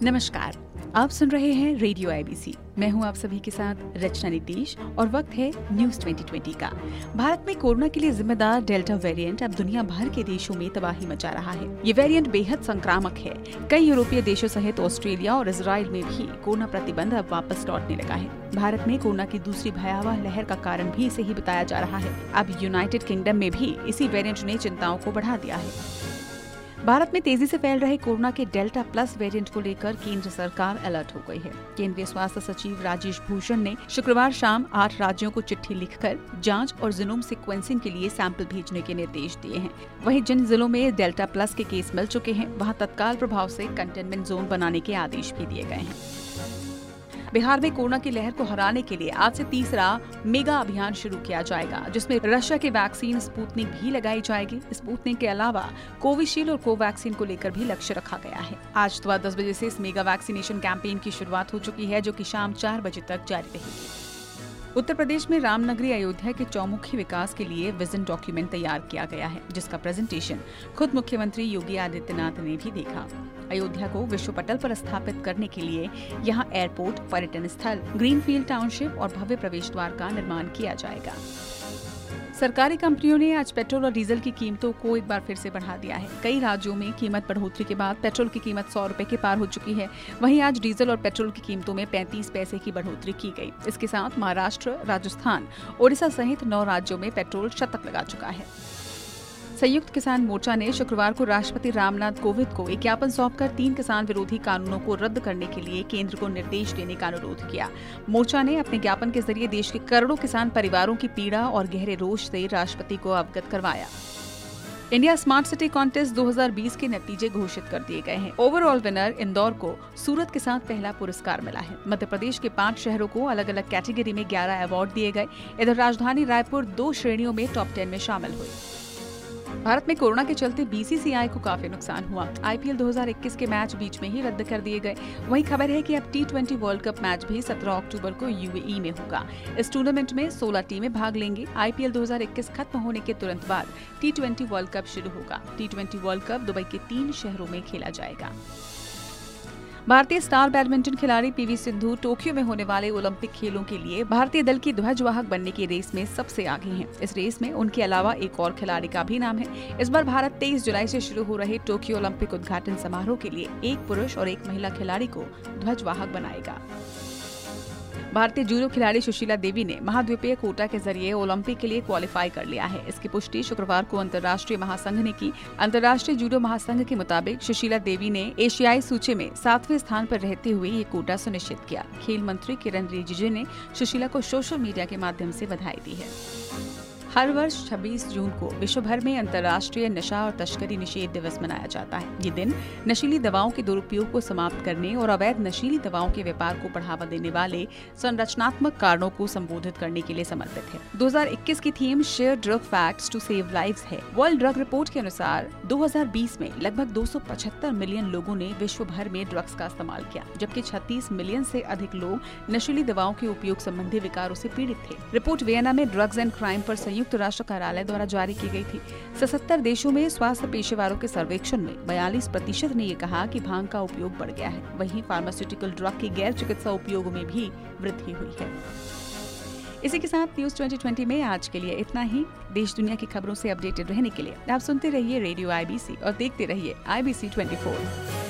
नमस्कार, आप सुन रहे हैं रेडियो आईबीसी। मैं हूं आप सभी के साथ रचना नीतीश और वक्त है न्यूज 2020 का। भारत में कोरोना के लिए जिम्मेदार डेल्टा वेरिएंट अब दुनिया भर के देशों में तबाही मचा रहा है। ये वेरिएंट बेहद संक्रामक है। कई यूरोपीय देशों सहित ऑस्ट्रेलिया और इजराइल में भी कोरोना प्रतिबंध अब वापस लौटने लगा है। भारत में कोरोना की दूसरी भयावह लहर का कारण भी इसे ही बताया जा रहा है। अब यूनाइटेड किंगडम में भी इसी वेरिएंट ने चिंताओं को बढ़ा दिया है। भारत में तेजी से फैल रहे कोरोना के डेल्टा प्लस वेरिएंट को लेकर केंद्र सरकार अलर्ट हो गई है। केंद्रीय स्वास्थ्य सचिव राजेश भूषण ने शुक्रवार शाम 8 राज्यों को चिट्ठी लिखकर जांच और जीनोम सीक्वेंसिंग के लिए सैंपल भेजने के निर्देश दिए हैं। वहीं जिन जिलों में डेल्टा प्लस के केस मिल चुके हैं, वहां तत्काल प्रभाव से कंटेनमेंट जोन बनाने के आदेश भी दिए गए हैं। बिहार में कोरोना की लहर को हराने के लिए आज से तीसरा मेगा अभियान शुरू किया जाएगा, जिसमें रशिया की वैक्सीन स्पुतनिक भी लगाई जाएगी। स्पुतनिक के अलावा कोविशील्ड और कोवैक्सीन को लेकर भी लक्ष्य रखा गया है। आज सुबह 10 बजे से इस मेगा वैक्सीनेशन कैंपेन की शुरुआत हो चुकी है, जो कि शाम 4 बजे तक जारी रहेगी। उत्तर प्रदेश में रामनगरी अयोध्या के चौमुखी विकास के लिए विजन डॉक्यूमेंट तैयार किया गया है, जिसका प्रेजेंटेशन खुद मुख्यमंत्री योगी आदित्यनाथ ने भी देखा। अयोध्या को विश्व पटल पर स्थापित करने के लिए यहाँ एयरपोर्ट, पर्यटन स्थल, ग्रीनफील्ड टाउनशिप और भव्य प्रवेश द्वार का निर्माण किया जाएगा। सरकारी कंपनियों ने आज पेट्रोल और डीजल की कीमतों को एक बार फिर से बढ़ा दिया है। कई राज्यों में कीमत बढ़ोतरी के बाद पेट्रोल की कीमत 100 रुपए के पार हो चुकी है। वहीं आज डीजल और पेट्रोल की कीमतों में 35 पैसे की बढ़ोतरी की गई। इसके साथ महाराष्ट्र, राजस्थान, ओडिशा सहित 9 राज्यों में पेट्रोल शतक लगा चुका है। संयुक्त किसान मोर्चा ने शुक्रवार को राष्ट्रपति रामनाथ कोविंद को एक ज्ञापन सौंपकर 3 किसान विरोधी कानूनों को रद्द करने के लिए केंद्र को निर्देश देने का अनुरोध किया। मोर्चा ने अपने ज्ञापन के जरिए देश के करोड़ों किसान परिवारों की पीड़ा और गहरे रोष से राष्ट्रपति को अवगत करवाया। इंडिया स्मार्ट सिटी कॉन्टेस्ट 2020 के नतीजे घोषित कर दिए गए हैं। ओवरऑल विनर इंदौर को सूरत के साथ पहला पुरस्कार मिला है। मध्य प्रदेश के 5 शहरों को अलग अलग कैटेगरी में 11 अवार्ड दिए गए। इधर राजधानी रायपुर 2 श्रेणियों में टॉप 10 में शामिल हुई। भारत में कोरोना के चलते बीसीसीआई को काफी नुकसान हुआ। आईपीएल 2021 के मैच बीच में ही रद्द कर दिए गए। वहीं खबर है कि अब T20 वर्ल्ड कप मैच भी 17 अक्टूबर को यूएई में होगा। इस टूर्नामेंट में 16 टीमें भाग लेंगी। आईपीएल 2021 खत्म होने के तुरंत बाद T20 वर्ल्ड कप शुरू होगा। T20 वर्ल्ड कप दुबई के 3 शहरों में खेला जाएगा। भारतीय स्टार बैडमिंटन खिलाड़ी पीवी सिंधु टोक्यो में होने वाले ओलंपिक खेलों के लिए भारतीय दल की ध्वजवाहक बनने की रेस में सबसे आगे हैं। इस रेस में उनके अलावा एक और खिलाड़ी का भी नाम है। इस बार भारत 23 जुलाई से शुरू हो रहे टोक्यो ओलंपिक उद्घाटन समारोह के लिए एक पुरुष और एक महिला खिलाड़ी को ध्वजवाहक बनाएगा। भारतीय जूडो खिलाड़ी सुशीला देवी ने महाद्वीपीय कोटा के जरिए ओलंपिक के लिए क्वालिफाई कर लिया है। इसकी पुष्टि शुक्रवार को अंतर्राष्ट्रीय महासंघ ने की। अंतर्राष्ट्रीय जूडो महासंघ के मुताबिक सुशीला देवी ने एशियाई सूची में 7वें स्थान पर रहते हुए ये कोटा सुनिश्चित किया। खेल मंत्री किरण रिजिजू ने सुशीला को सोशल मीडिया के माध्यम से बधाई दी है। हर वर्ष 26 जून को विश्व भर में अंतर्राष्ट्रीय नशा और तस्करी निषेध दिवस मनाया जाता है। ये दिन नशीली दवाओं के दुरुपयोग को समाप्त करने और अवैध नशीली दवाओं के व्यापार को बढ़ावा देने वाले संरचनात्मक कारणों को संबोधित करने के लिए समर्पित है। 2021 की theme share drug facts to save lives है। वर्ल्ड ड्रग रिपोर्ट के अनुसार 2020 में लगभग 275 मिलियन लोगों ने विश्व भर में ड्रग्स का इस्तेमाल किया, जबकि 36 मिलियन से अधिक लोग नशीली दवाओं के उपयोग संबंधी विकारों से पीड़ित थे। रिपोर्ट वियना में ड्रग्स एंड क्राइम पर संयुक्त राष्ट्र कार्यालय द्वारा जारी की गई थी। 77 देशों में स्वास्थ्य पेशेवरों के सर्वेक्षण में 42% ने ये कहा कि भांग का उपयोग बढ़ गया है। वहीं फार्मास्यूटिकल ड्रग के गैर चिकित्सा उपयोग में भी वृद्धि हुई है। इसी के साथ न्यूज 2020 में आज के लिए इतना ही। देश दुनिया की खबरों से अपडेटेड रहने के लिए आप सुनते रहिए रेडियो आईबीसी और देखते रहिए IBC 24।